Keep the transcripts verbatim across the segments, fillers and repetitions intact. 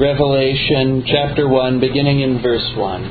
Revelation chapter one, beginning in verse one.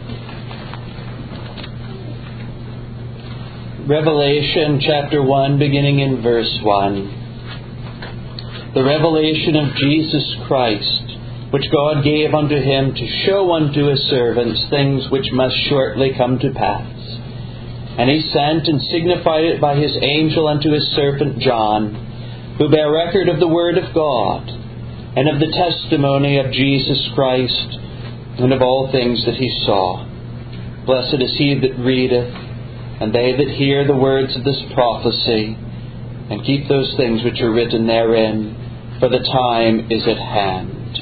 Revelation chapter one, beginning in verse one. The revelation of Jesus Christ, which God gave unto him to show unto his servants things which must shortly come to pass. And he sent and signified it by his angel unto his servant John, who bare record of the word of God, and of the testimony of Jesus Christ, and of all things that he saw. Blessed is he that readeth, and they that hear the words of this prophecy, and keep those things which are written therein, for the time is at hand.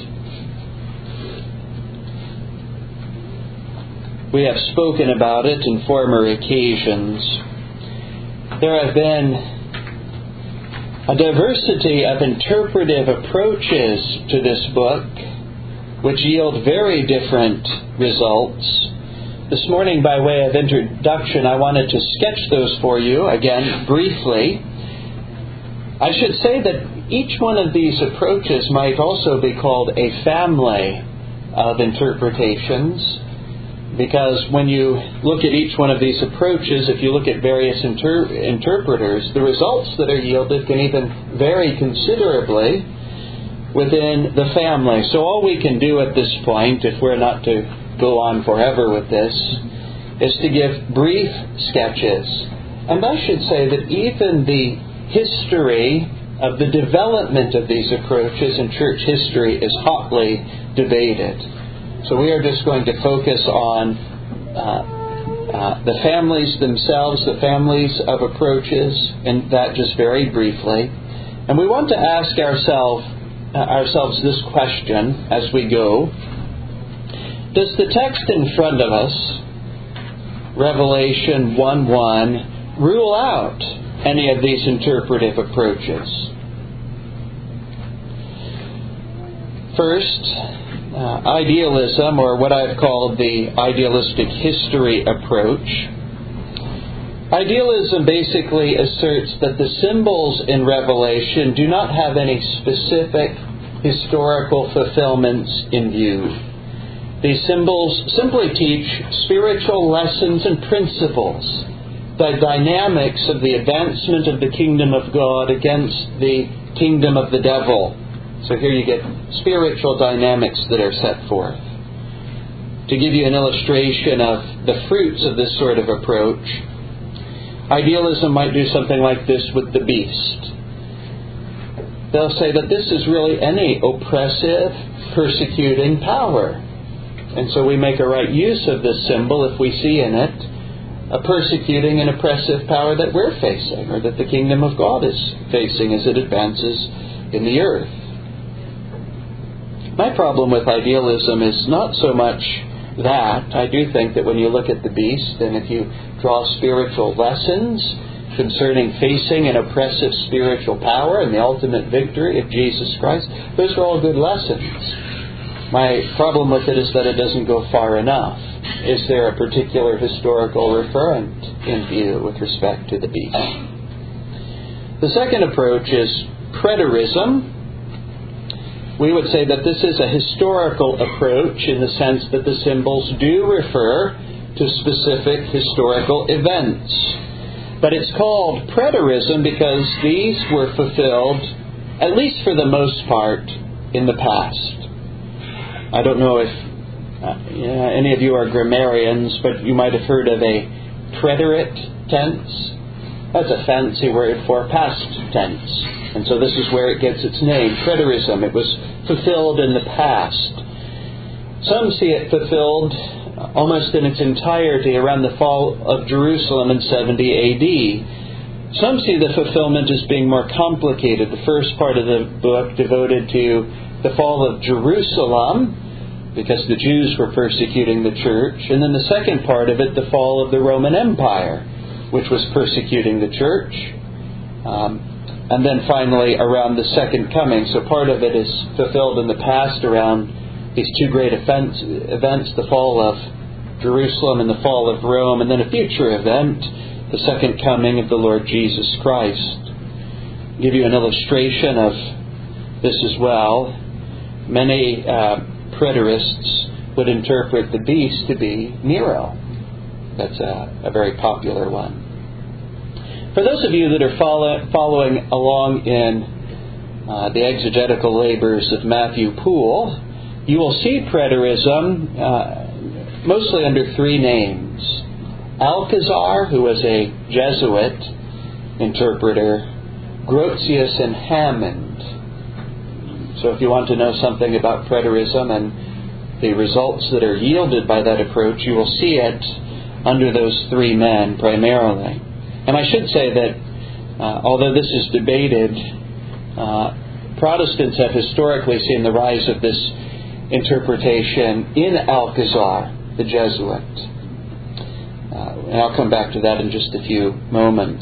We have spoken about it in former occasions. There have been a diversity of interpretive approaches to this book, which yield very different results. This morning, by way of introduction, I wanted to sketch those for you, again, briefly. I should say that each one of these approaches might also be called a family of interpretations, because when you look at each one of these approaches, if you look at various inter- interpreters, the results that are yielded can even vary considerably within the family. So all we can do at this point, if we're not to go on forever with this, is to give brief sketches. And I should say that even the history of the development of these approaches in church history is hotly debated. So we are just going to focus on uh, uh, the families themselves, the families of approaches, and that just very briefly. And we want to ask ourselves uh, ourselves this question as we go. Does the text in front of us, Revelation one one, rule out any of these interpretive approaches? First, Uh, idealism, or what I've called the idealistic history approach. Idealism basically asserts that the symbols in Revelation do not have any specific historical fulfillments in view. These symbols simply teach spiritual lessons and principles, the dynamics of the advancement of the kingdom of God against the kingdom of the devil. So here you get spiritual dynamics that are set forth. To give you an illustration of the fruits of this sort of approach, idealism might do something like this with the beast. They'll say that this is really any oppressive, persecuting power. And so we make a right use of this symbol if we see in it a persecuting and oppressive power that we're facing, or that the kingdom of God is facing as it advances in the earth. My problem with idealism is not so much that. I do think that when you look at the beast, and if you draw spiritual lessons concerning facing an oppressive spiritual power and the ultimate victory of Jesus Christ, those are all good lessons. My problem with it is that it doesn't go far enough. Is there a particular historical referent in view with respect to the beast? The second approach is preterism. We would say that this is a historical approach in the sense that the symbols do refer to specific historical events. But it's called preterism because these were fulfilled, at least for the most part, in the past. I don't know if uh, yeah, any of you are grammarians, but you might have heard of a preterite tense. That's a fancy word for past tense. And so this is where it gets its name, preterism. It was fulfilled in the past. Some see it fulfilled almost in its entirety around the fall of Jerusalem in seventy A D. Some see the fulfillment as being more complicated. The first part of the book devoted to the fall of Jerusalem, because the Jews were persecuting the church. And then the second part of it, the fall of the Roman Empire, which was persecuting the church. Um, And then finally around the second coming. So part of it is fulfilled in the past around these two great events, events, the fall of Jerusalem and the fall of Rome, and then a future event, the second coming of the Lord Jesus Christ. I'll give you an illustration of this as well. many uh, preterists would interpret the beast to be Nero. That's a, a very popular one. For those of you that are follow, following along in uh, the exegetical labors of Matthew Poole, you will see preterism uh, mostly under three names. Alcazar, who was a Jesuit interpreter, Grotius, and Hammond. So if you want to know something about preterism and the results that are yielded by that approach, you will see it under those three men primarily. And I should say that uh, although this is debated, uh, Protestants have historically seen the rise of this interpretation in Alcazar, the Jesuit. Uh, and I'll come back to that in just a few moments.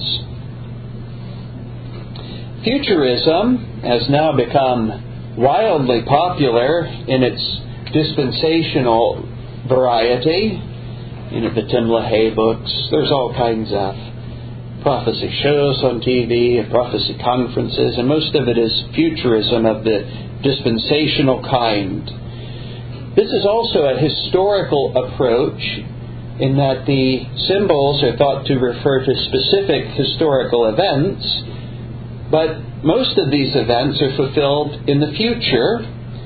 Futurism has now become wildly popular in its dispensational variety. You know, the Tim LaHaye books. There's all kinds of prophecy shows on T V and prophecy conferences, and most of it is futurism of the dispensational kind. This is also a historical approach in that the symbols are thought to refer to specific historical events, but most of these events are fulfilled in the future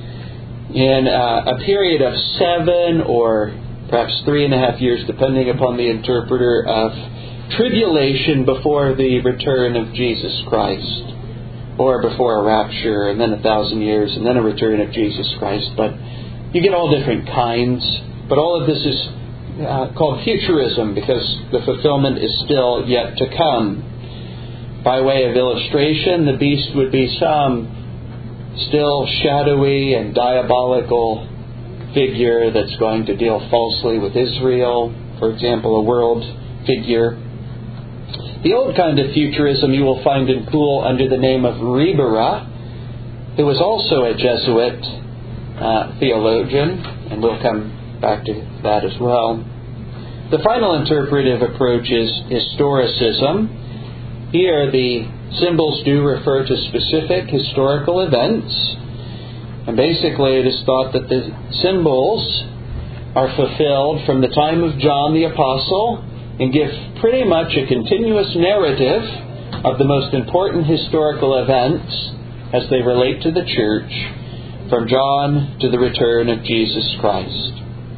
in uh, a period of seven or perhaps three and a half years, depending upon the interpreter, of tribulation before the return of Jesus Christ, or before a rapture, and then a thousand years, and then a return of Jesus Christ. But you get all different kinds, but all of this is uh, called futurism because the fulfillment is still yet to come. By way of illustration, the beast would be some still shadowy and diabolical figure that's going to deal falsely with Israel, for example, a world figure. The old kind of futurism you will find in Poole under the name of Ribera, who was also a Jesuit uh, theologian, and we'll come back to that as well. The final interpretive approach is historicism. Here the symbols do refer to specific historical events, and basically it is thought that the symbols are fulfilled from the time of John the Apostle and give pretty much a continuous narrative of the most important historical events as they relate to the church from John to the return of Jesus Christ.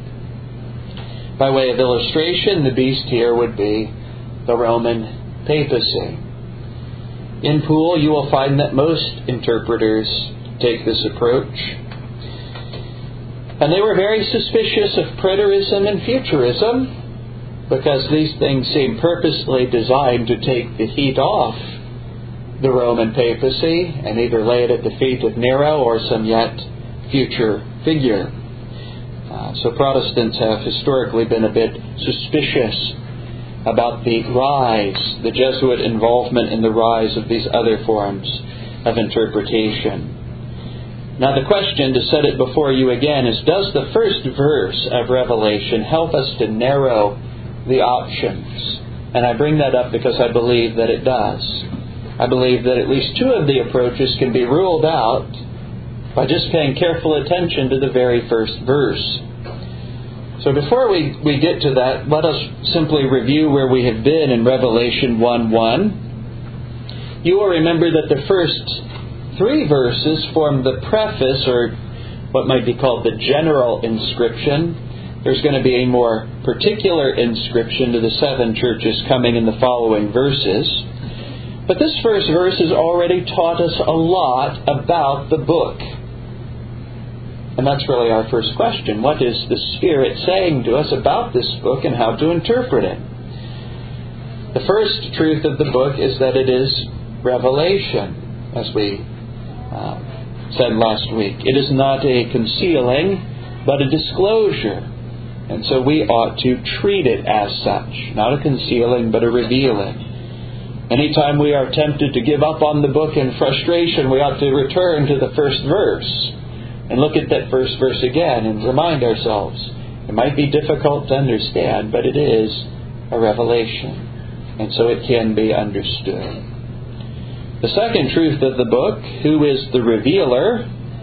By way of illustration, the beast here would be the Roman papacy. In Poole, you will find that most interpreters take this approach. And they were very suspicious of preterism and futurism because these things seem purposely designed to take the heat off the Roman papacy and either lay it at the feet of Nero or some yet future figure. Uh, so Protestants have historically been a bit suspicious about the rise, the Jesuit involvement in the rise of these other forms of interpretation. Now the question, to set it before you again, is does the first verse of Revelation help us to narrow the options? And I bring that up because I believe that it does. I believe that at least two of the approaches can be ruled out by just paying careful attention to the very first verse. So before we, we get to that, let us simply review where we have been in Revelation one one. You will remember that the first three verses form the preface, or what might be called the general inscription. There's going to be a more particular inscription to the seven churches coming in the following verses. But this first verse has already taught us a lot about the book. And that's really our first question. What is the Spirit saying to us about this book and how to interpret it? The first truth of the book is that it is revelation, as we uh, said last week. It is not a concealing, but a disclosure. And so we ought to treat it as such. Not a concealing, but a revealing. Anytime we are tempted to give up on the book in frustration, we ought to return to the first verse and look at that first verse again and remind ourselves. It might be difficult to understand, but it is a revelation. And so it can be understood. The second truth of the book, who is the revealer?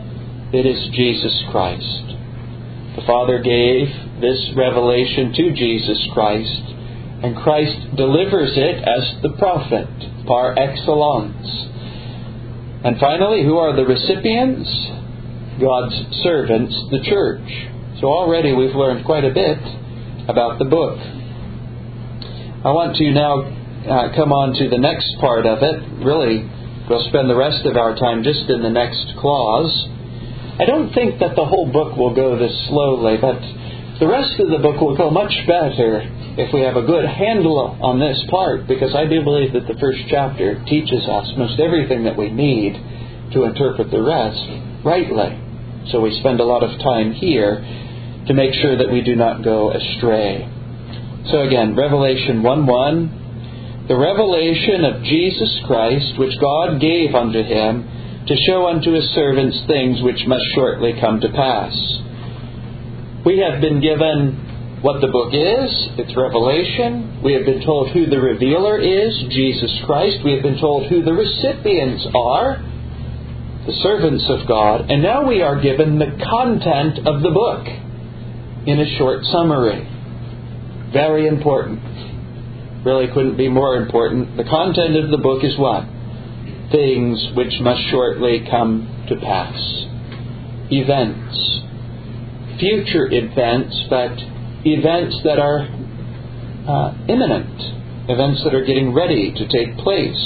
It is Jesus Christ. The Father gave this revelation to Jesus Christ, and Christ delivers it as the prophet par excellence. And finally, who are the recipients? God's servants, the church. So already we've learned quite a bit about the book. I want to now uh, come on to the next part of it. Really, we'll spend the rest of our time just in the next clause. I don't think that the whole book will go this slowly, but the rest of the book will go much better if we have a good handle on this part, because I do believe that the first chapter teaches us most everything that we need to interpret the rest rightly. So we spend a lot of time here to make sure that we do not go astray. So again, Revelation one one, the revelation of Jesus Christ, which God gave unto Him, to show unto His servants things which must shortly come to pass. We have been given what the book is, its revelation. We have been told who the revealer is, Jesus Christ. We have been told who the recipients are, the servants of God. And now we are given the content of the book in a short summary. Very important. Really couldn't be more important. The content of the book is what? Things which must shortly come to pass. Events. Future events, but events that are uh, imminent. Events that are getting ready to take place.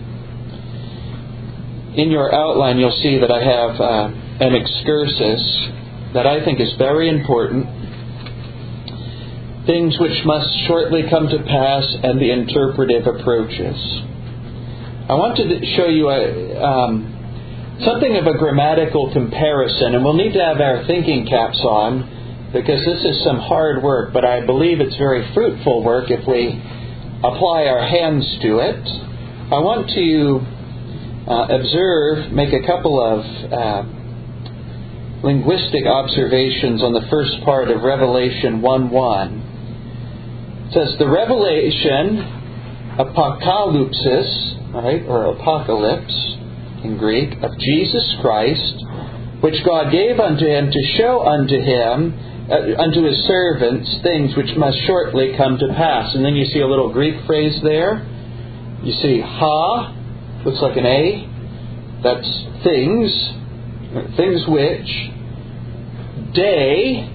In your outline, you'll see that I have uh, an excursus that I think is very important. Things which must shortly come to pass and the interpretive approaches. I want to show you a, um, something of a grammatical comparison, and we'll need to have our thinking caps on because this is some hard work, but I believe it's very fruitful work if we apply our hands to it. I want to uh, observe, make a couple of uh, linguistic observations on the first part of Revelation one one. It says, the revelation, apocalypsis, right, or apocalypse in Greek, of Jesus Christ, which God gave unto Him to show unto Him, uh, unto His servants, things which must shortly come to pass. And then you see a little Greek phrase there. You see ha, looks like an A. That's things, things which, day,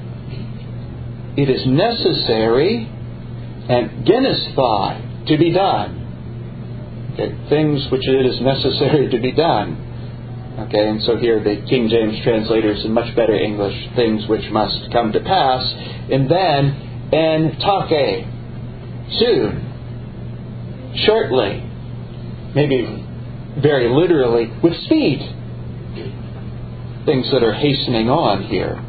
it is necessary, and genesthai, to be done. Okay, things which it is necessary to be done. Okay, and so here the King James translators in much better English, things which must come to pass. And then, en take, soon, shortly, maybe very literally, with speed. Things that are hastening on here.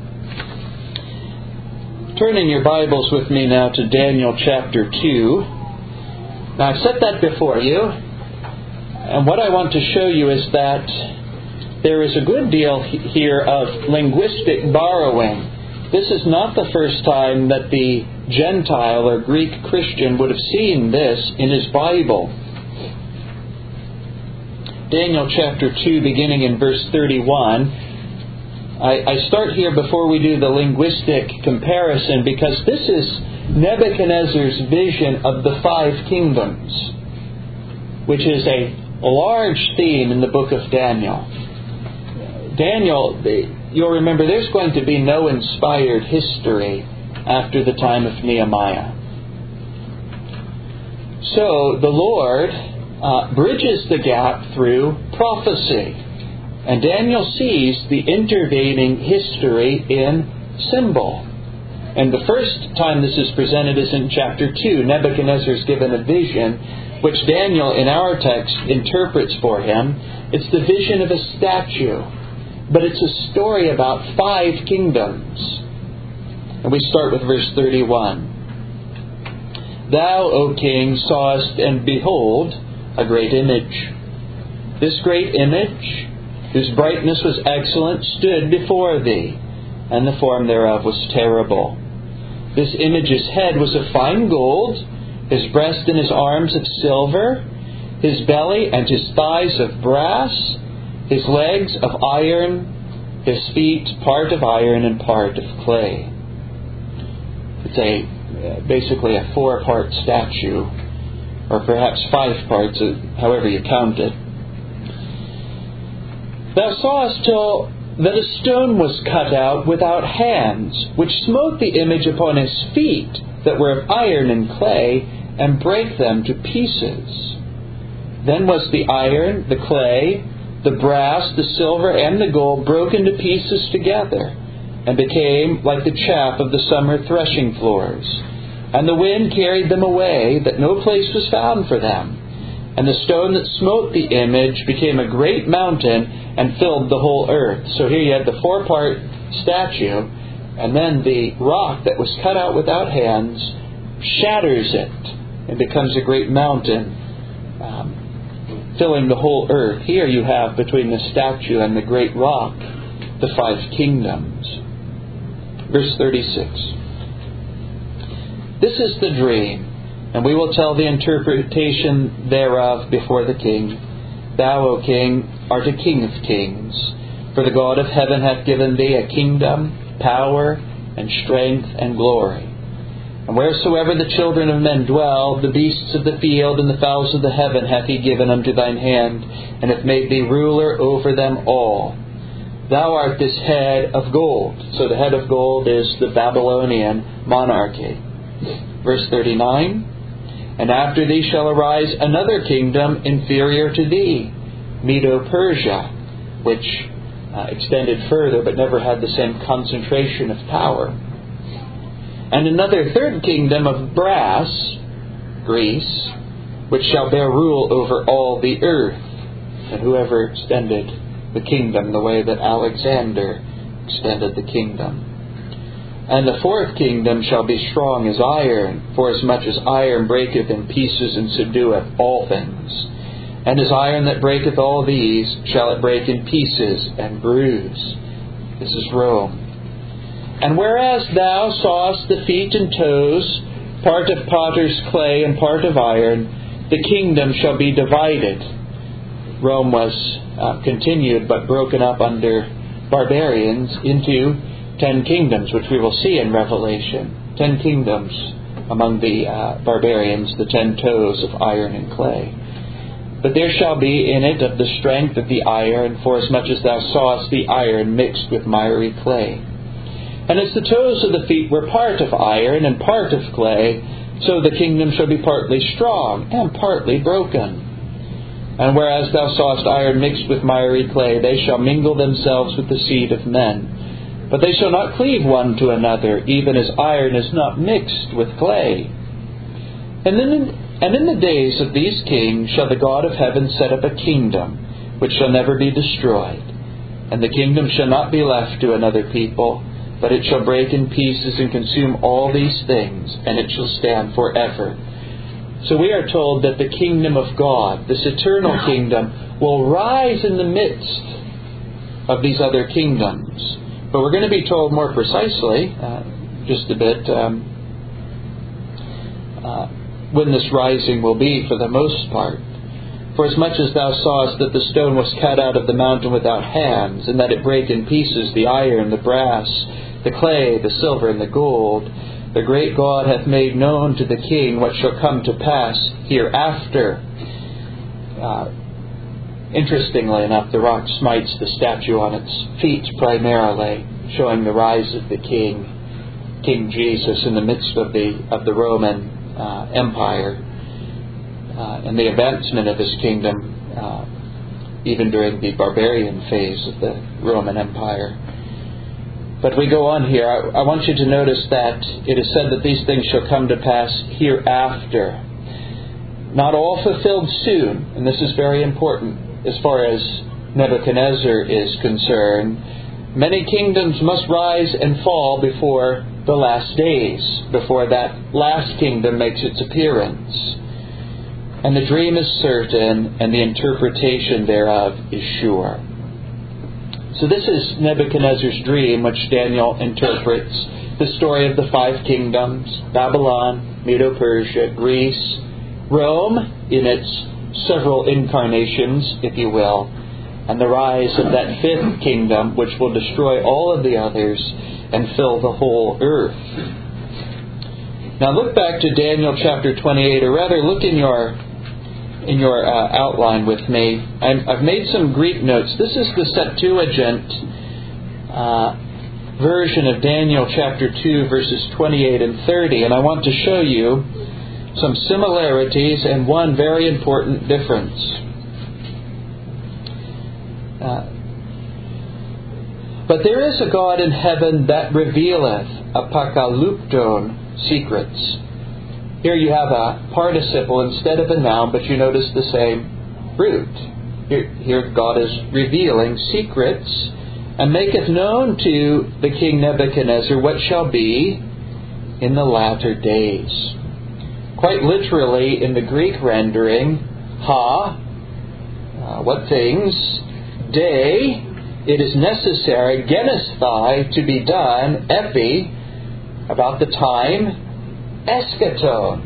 Turn in your Bibles with me now to Daniel chapter two. Now I've set that before you, and what I want to show you is that there is a good deal here of linguistic borrowing. This is not the first time that the Gentile or Greek Christian would have seen this in his Bible. Daniel chapter two, beginning in verse thirty-one. I, I start here before we do the linguistic comparison because this is Nebuchadnezzar's vision of the five kingdoms, which is a large theme in the book of Daniel. Daniel, you'll remember there's going to be no inspired history after the time of Nehemiah. So the Lord uh, bridges the gap through prophecy. And Daniel sees the intervening history in symbol. And the first time this is presented is in chapter two. Nebuchadnezzar is given a vision, which Daniel in our text interprets for him. It's the vision of a statue. But it's a story about five kingdoms. And we start with verse thirty-one. Thou, O king, sawest, and behold, a great image. This great image, whose brightness was excellent, stood before thee, and the form thereof was terrible. This image's head was of fine gold, his breast and his arms of silver, his belly and his thighs of brass, his legs of iron, his feet part of iron and part of clay. It's a basically a four-part statue, or perhaps five parts, however you count it. Thou sawest till that a stone was cut out without hands, which smote the image upon his feet that were of iron and clay, and brake them to pieces. Then was the iron, the clay, the brass, the silver, and the gold broken to pieces together, and became like the chaff of the summer threshing floors. And the wind carried them away, that no place was found for them. And the stone that smote the image became a great mountain, and filled the whole earth. So here you had the four-part statue, and then the rock that was cut out without hands shatters it, and becomes a great mountain, um, filling the whole earth. Here you have, between the statue and the great rock, the five kingdoms. Verse thirty-six. This is the dream, and we will tell the interpretation thereof before the king. Thou, O king, art a king of kings. For the God of heaven hath given thee a kingdom, power, and strength, and glory. And wheresoever the children of men dwell, the beasts of the field and the fowls of the heaven hath he given unto thine hand, and hath made thee ruler over them all. Thou art this head of gold. So the head of gold is the Babylonian monarchy. Verse thirty-nine. And after thee shall arise another kingdom inferior to thee, Medo-Persia, which uh, extended further but never had the same concentration of power. And another third kingdom of brass, Greece, which shall bear rule over all the earth. And whoever extended the kingdom the way that Alexander extended the kingdom. And the fourth kingdom shall be strong as iron, forasmuch as iron breaketh in pieces and subdueth all things. And as iron that breaketh all these, shall it break in pieces and bruise. This is Rome. And whereas thou sawest the feet and toes, part of potter's clay and part of iron, the kingdom shall be divided. Rome was uh, continued but broken up under barbarians into ten kingdoms, which we will see in Revelation. Ten kingdoms among the uh, barbarians, the ten toes of iron and clay. But there shall be in it of the strength of the iron, forasmuch as thou sawest the iron mixed with miry clay. And as the toes of the feet were part of iron and part of clay, so the kingdom shall be partly strong and partly broken. And whereas thou sawest iron mixed with miry clay, they shall mingle themselves with the seed of men. But they shall not cleave one to another, even as iron is not mixed with clay. And in, and in the days of these kings shall the God of heaven set up a kingdom, which shall never be destroyed. And the kingdom shall not be left to another people, but it shall break in pieces and consume all these things, and it shall stand forever. So we are told that the kingdom of God, this eternal kingdom, will rise in the midst of these other kingdoms. But we're going to be told more precisely, uh, just a bit, um, uh, when this rising will be for the most part. For as much as thou sawest that the stone was cut out of the mountain without hands, and that it brake in pieces the iron, the brass, the clay, the silver, and the gold, the great God hath made known to the king what shall come to pass hereafter. Uh, Interestingly enough, the rock smites the statue on its feet primarily, showing the rise of the King, King Jesus, in the midst of the of the Roman uh, Empire, uh, and the advancement of his kingdom, uh, even during the barbarian phase of the Roman Empire. But we go on here. I, I want you to notice that it is said that these things shall come to pass hereafter. Not all fulfilled soon, and this is very important. As far as Nebuchadnezzar is concerned, many kingdoms must rise and fall before the last days, before that last kingdom makes its appearance. And the dream is certain, and the interpretation thereof is sure. So this is Nebuchadnezzar's dream, which Daniel interprets the story of the five kingdoms, Babylon, Medo-Persia, Greece, Rome in its several incarnations, if you will, and the rise of that fifth kingdom, which will destroy all of the others and fill the whole earth. Now look back to Daniel chapter twenty-eight, or rather look in your in your uh, outline with me. I'm, I've made some Greek notes. This is the Septuagint uh, version of Daniel chapter two, verses twenty-eight and thirty, and I want to show you some similarities and one very important difference. Uh, but there is a God in heaven that revealeth apokalupton secrets. Here you have a participle instead of a noun, but you notice the same root. Here, here God is revealing secrets, and maketh known to the king Nebuchadnezzar what shall be in the latter days. Quite literally, in the Greek rendering, ha, uh, what things, day, it is necessary, genesthai, to be done, epi, about the time, eschaton,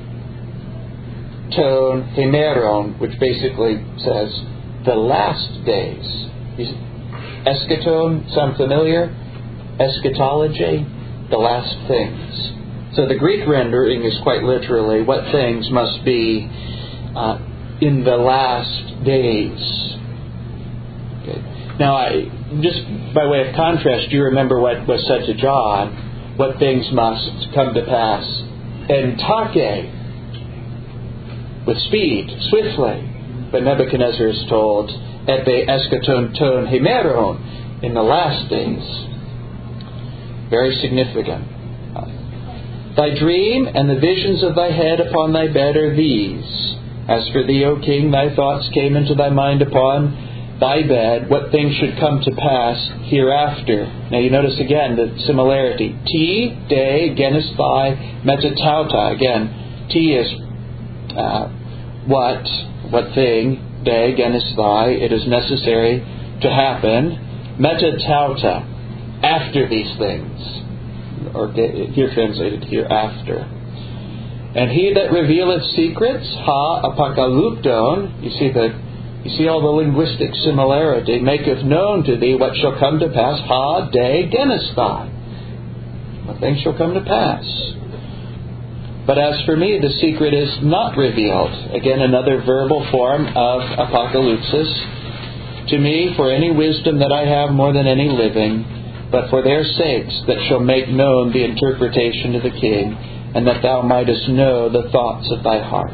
tone, hemeron, which basically says the last days. Eschaton, sound familiar? Eschatology, the last things. So the Greek rendering is quite literally what things must be uh, in the last days. Okay. Now, I, just by way of contrast, do you remember what was said to John? What things must come to pass? Entake, with speed, swiftly. But Nebuchadnezzar is told, epe eschaton ton hemeron, in the last days. Very significant. Thy dream and the visions of thy head upon thy bed are these. As for thee, O king, thy thoughts came into thy mind upon thy bed, what things should come to pass hereafter. Now you notice again the similarity. T, day, genis thigh, metatauta. Again, T is uh, what, what thing, day, genis thigh, it is necessary to happen. Metatauta, after these things. Or here translated hereafter. And he that revealeth secrets, ha, apokalupton, you see the You see all the linguistic similarity. Maketh known to thee what shall come to pass. Ha, de, genesthai. What things shall come to pass. But as for me, the secret is not revealed. Again, another verbal form of apocalypsis. To me, for any wisdom that I have more than any living, but for their sakes that shall make known the interpretation to the king, and that thou mightest know the thoughts of thy heart.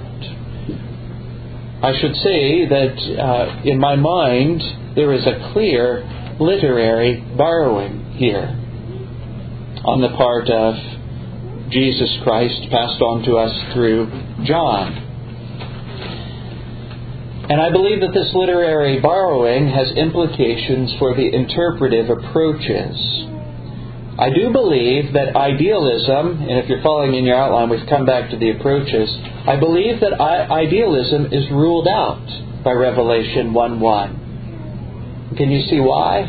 I should say that uh, in my mind there is a clear literary borrowing here on the part of Jesus Christ passed on to us through John. And I believe that this literary borrowing has implications for the interpretive approaches. I do believe that idealism, and if you're following in your outline, we've come back to the approaches. I believe that idealism is ruled out by Revelation one one. Can you see why?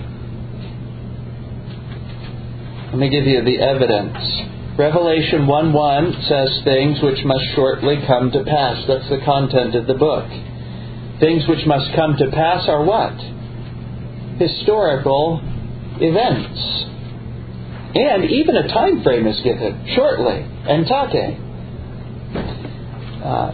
Let me give you the evidence. Revelation one one says things which must shortly come to pass. That's the content of the book. Things which must come to pass are what? Historical events. And even a time frame is given, shortly, entake. Uh,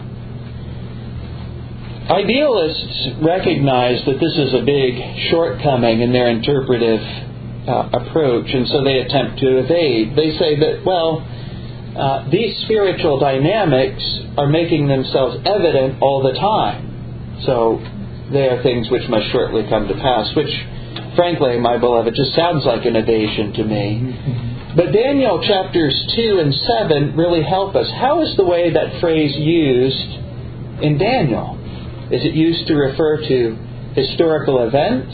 idealists recognize that this is a big shortcoming in their interpretive uh, approach, and so they attempt to evade. They say that, well, uh, these spiritual dynamics are making themselves evident all the time. So they are things which must shortly come to pass, which, frankly, my beloved, just sounds like an evasion to me. But Daniel chapters two and seven really help us. How is the way that phrase used in Daniel? Is it used to refer to historical events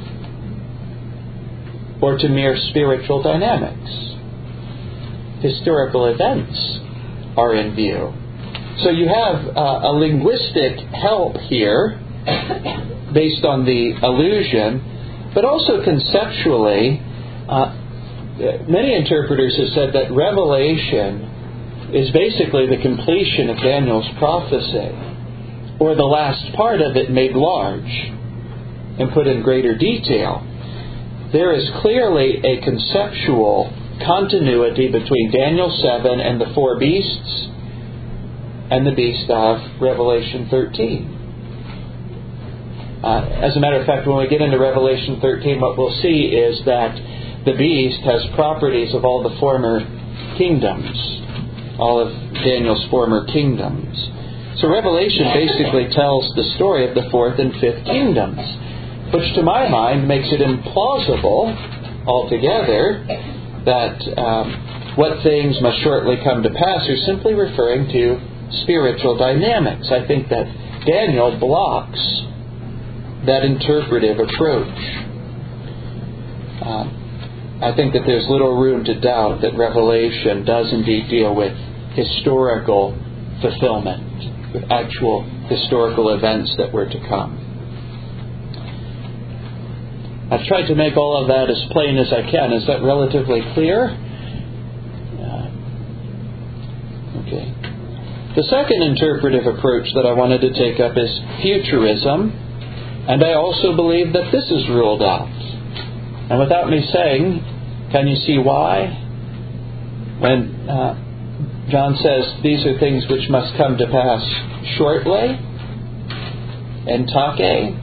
or to mere spiritual dynamics? Historical events are in view. So you have uh, a linguistic help here based on the allusion, but also conceptually, uh, many interpreters have said that Revelation is basically the completion of Daniel's prophecy, or the last part of it made large. and put in greater detail. There is clearly a conceptual continuity between Daniel seven and the four beasts and the beast of Revelation thirteen. Uh, as a matter of fact, when we get into Revelation thirteen, what we'll see is that the beast has properties of all the former kingdoms, all of Daniel's former kingdoms. So Revelation basically tells the story of the fourth and fifth kingdoms, which to my mind makes it implausible altogether that um, what things must shortly come to pass are simply referring to spiritual dynamics. I think that Daniel blocks that interpretive approach. Uh, I think that there's little room to doubt that Revelation does indeed deal with historical fulfillment, with actual historical events that were to come. I've tried to make all of that as plain as I can. Is that relatively clear? Uh, okay. The second interpretive approach that I wanted to take up is futurism, and I also believe that this is ruled out. And without me saying, can you see why? When uh, John says these are things which must come to pass shortly, en take.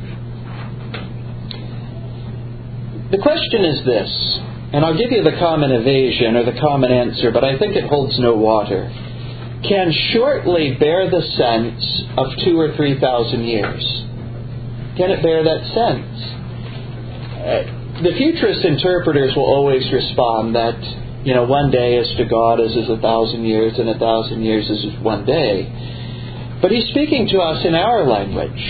The question is this, and I'll give you the common evasion or the common answer, but I think it holds no water. Can shortly bear the sense of two or three thousand years? Can it bear that sense? Uh, the futurist interpreters will always respond that, you know, one day is to God as is a thousand years, and a thousand years is one day. But he's speaking to us in our language.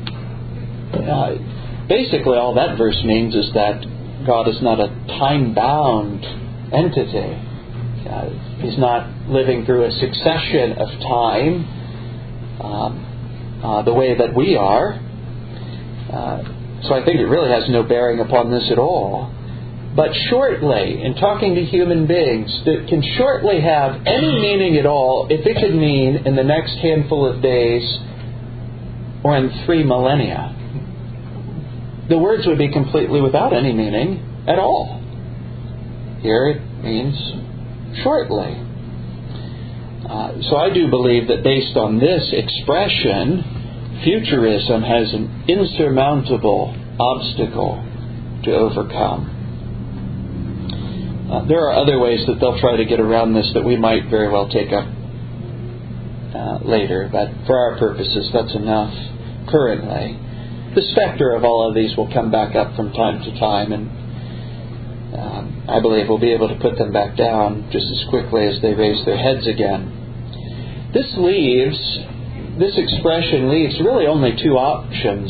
Uh, basically, all that verse means is that God is not a time-bound entity. Uh, he's not living through a succession of time um, uh, the way that we are. Uh, so I think it really has no bearing upon this at all. But shortly, in talking to human beings, that can shortly have any meaning at all if it could mean in the next handful of days or in three millennia. The words would be completely without any meaning at all. Here it means shortly. Uh, so I do believe that based on this expression, futurism has an insurmountable obstacle to overcome. Uh, there are other ways that they'll try to get around this that we might very well take up uh, later, but for our purposes, that's enough currently. The specter of all of these will come back up from time to time, and um, I believe we'll be able to put them back down just as quickly as they raise their heads again. This leaves, this expression leaves really only two options.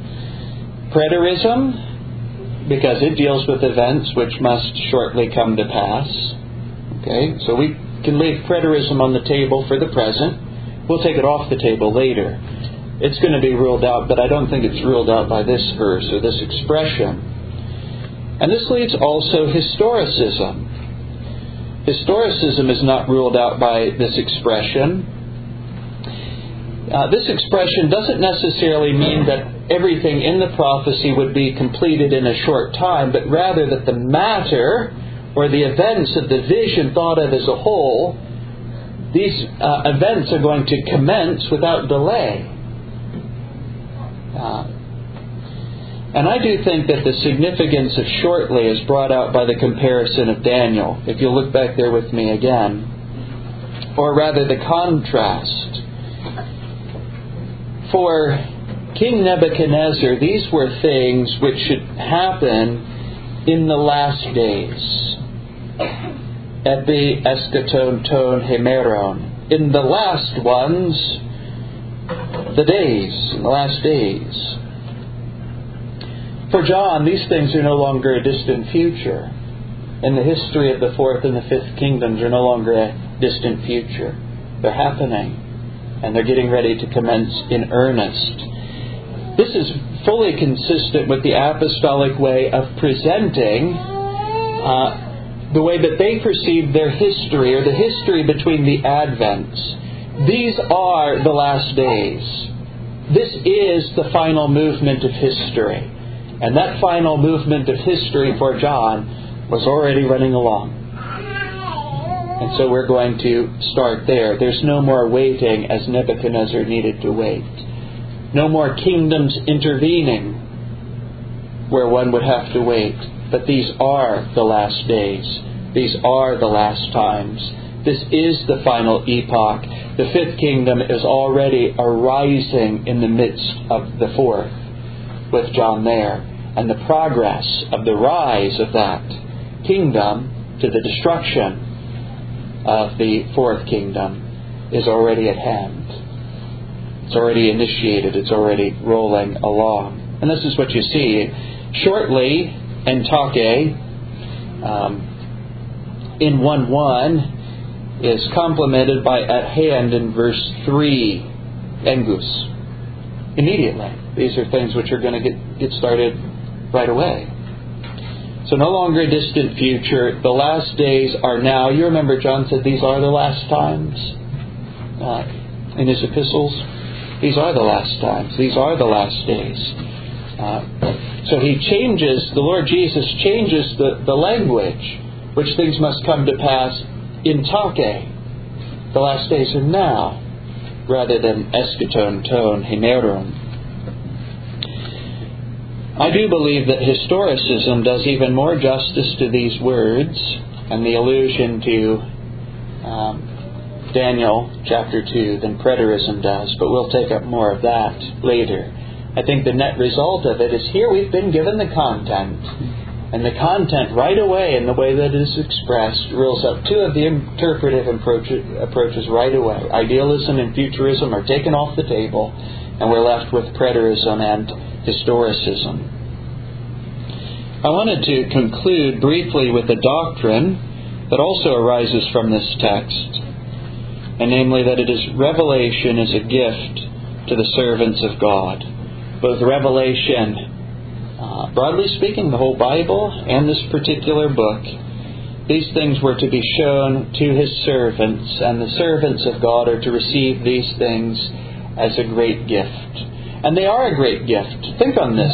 Preterism, because it deals with events which must shortly come to pass. Okay, so we can leave preterism on the table for the present. We'll take it off the table later. It's going to be ruled out, but I don't think it's ruled out by this verse or this expression. And this leads also historicism. Historicism is not ruled out by this expression. Uh, this expression doesn't necessarily mean that everything in the prophecy would be completed in a short time, but rather that the matter or the events of the vision thought of as a whole, these uh, events are going to commence without delay. Uh, and I do think that the significance of shortly is brought out by the comparison of Daniel. If you'll look back there with me again. Or rather the contrast. For King Nebuchadnezzar, these were things which should happen in the last days. Epi eschaton ton hemeron. In the last ones, the days, in the last days. For John, these things are no longer a distant future. And the history of the fourth and the fifth kingdoms are no longer a distant future. They're happening. And they're getting ready to commence in earnest. This is fully consistent with the apostolic way of presenting uh, the way that they perceive their history, or the history between the Advents. These are the last days. This is the final movement of history. And that final movement of history for John was already running along. And so we're going to start there. There's no more waiting as Nebuchadnezzar needed to wait. No more kingdoms intervening where one would have to wait. But these are the last days. These are the last times. This is the final epoch. The fifth kingdom is already arising in the midst of the fourth, with John there. And the progress of the rise of that kingdom to the destruction of the fourth kingdom is already at hand. It's already initiated. It's already rolling along. And this is what you see. Shortly, entake, um, in one one, is complemented by at hand in verse three, engus. Immediately. These are things which are going to get, get started right away. So no longer a distant future. The last days are now. You remember John said these are the last times uh, in his epistles. These are the last times. These are the last days. Uh, so he changes, the Lord Jesus changes the, the language, which things must come to pass in take. The last days are now, rather than eschaton ton hemeron. I do believe that historicism does even more justice to these words and the allusion to um, Daniel chapter two than preterism does, but we'll take up more of that later. I think the net result of it is here we've been given the content, and the content right away in the way that it is expressed rules up two of the interpretive approaches right away. Idealism and futurism are taken off the table, and we're left with preterism and historicism. I wanted to conclude briefly with a doctrine that also arises from this text, and namely that it is revelation is a gift to the servants of God. Both revelation, uh, broadly speaking, the whole Bible and this particular book, these things were to be shown to His servants, and the servants of God are to receive these things as a great gift. And they are a great gift. Think on this.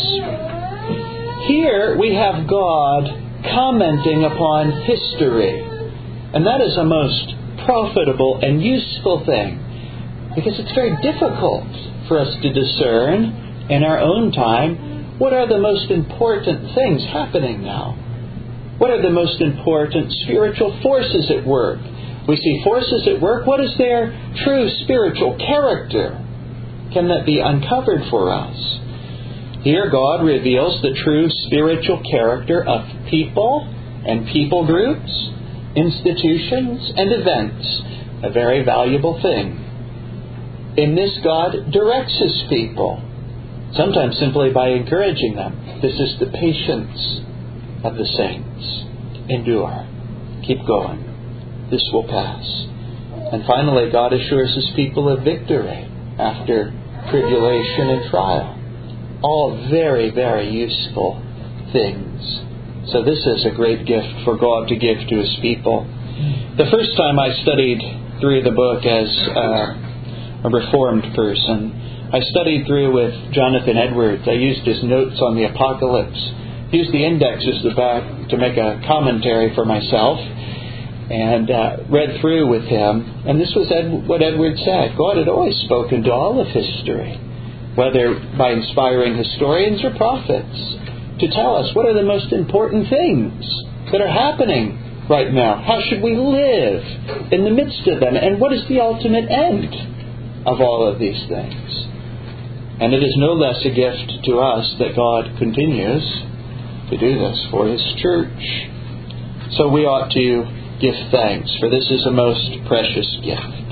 Here we have God commenting upon history. And that is a most profitable and useful thing, because it's very difficult for us to discern in our own time what are the most important things happening now. What are the most important spiritual forces at work? We see forces at work. What is their true spiritual character? Can that be uncovered for us? Here God reveals the true spiritual character of people and people groups, institutions and events. A very valuable thing. In this God directs His people, sometimes simply by encouraging them. This is the patience of the saints. Endure. Keep going. This will pass. And finally, God assures His people of victory after tribulation and trial. All very, very useful things. So this is a great gift for God to give to His people. The first time I studied through the book as uh, a Reformed person, I studied through with Jonathan Edwards. I used his notes on the Apocalypse, used the indexes at the back to make a commentary for myself, and uh, read through with him. And this was Ed, what Edwards said. God had always spoken to all of history, whether by inspiring historians or prophets, to tell us what are the most important things that are happening right now. How should we live in the midst of them? And what is the ultimate end of all of these things? And it is no less a gift to us that God continues to do this for His church. So we ought to give thanks, for this is a most precious gift.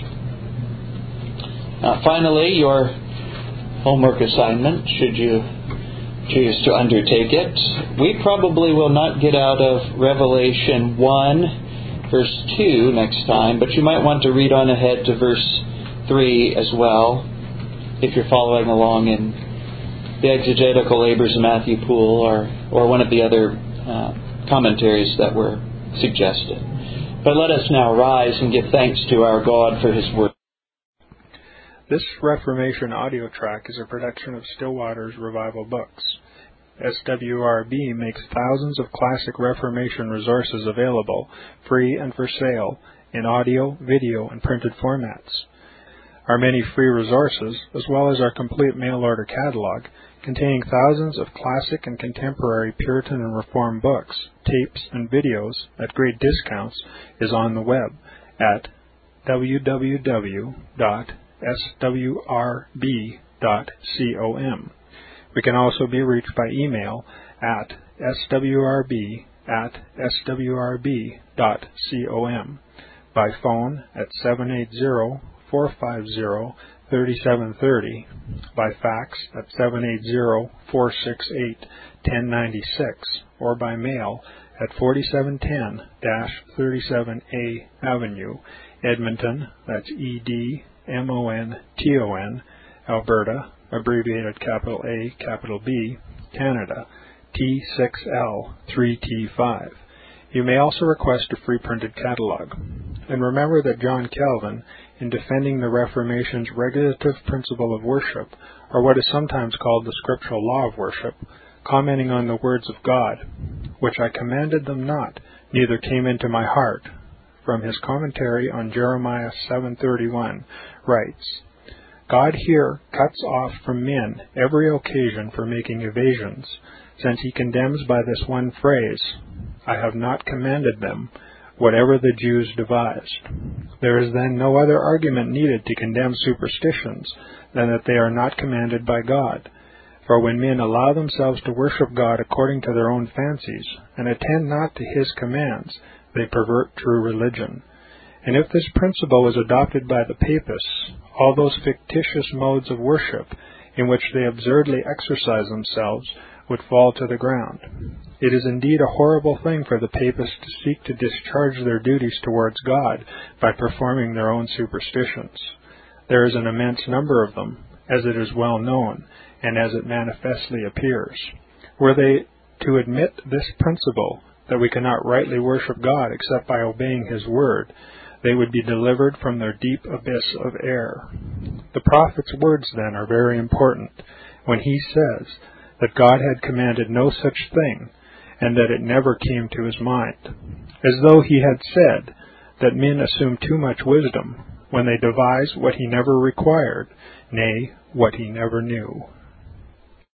Now, finally, your homework assignment, should you choose to undertake it, we probably will not get out of Revelation one, verse two next time, but you might want to read on ahead to verse three as well, if you're following along in the exegetical labors of Matthew Poole or, or one of the other uh, commentaries that were suggested. But let us now rise and give thanks to our God for His word. This Reformation audio track is a production of Still Waters Revival Books. S W R B makes thousands of classic Reformation resources available, free and for sale, in audio, video, and printed formats. Our many free resources, as well as our complete mail-order catalog, containing thousands of classic and contemporary Puritan and Reformed books, tapes, and videos at great discounts, is on the web at w w w dot s w r b dot com. We can also be reached by email at s w r b at s w r b dot com, by phone at seven eight zero, four five zero, three seven three zero, by fax at seven eight zero, four six eight, one zero nine six, or by mail at forty-seven ten thirty-seven A Avenue, Edmonton, that's E D M O N T O N, Alberta, abbreviated capital A, capital B, Canada, T six L three T five. You may also request a free printed catalog. And remember that John Calvin, in defending the Reformation's regulative principle of worship, or what is sometimes called the scriptural law of worship, commenting on the words of God, which I commanded them not, neither came into my heart, from his commentary on Jeremiah seven thirty-one, writes, God here cuts off from men every occasion for making evasions, since he condemns by this one phrase, I have not commanded them, whatever the Jews devised. There is then no other argument needed to condemn superstitions than that they are not commanded by God. For when men allow themselves to worship God according to their own fancies, and attend not to his commands, they pervert true religion. And if this principle is adopted by the papists, all those fictitious modes of worship in which they absurdly exercise themselves would fall to the ground. It is indeed a horrible thing for the papists to seek to discharge their duties towards God by performing their own superstitions. There is an immense number of them, as it is well known, and as it manifestly appears. Were they to admit this principle, that we cannot rightly worship God except by obeying his word, they would be delivered from their deep abyss of error. The prophet's words, then, are very important, when he says that God had commanded no such thing, and that it never came to his mind, as though he had said that men assume too much wisdom when they devise what he never required, nay, what he never knew.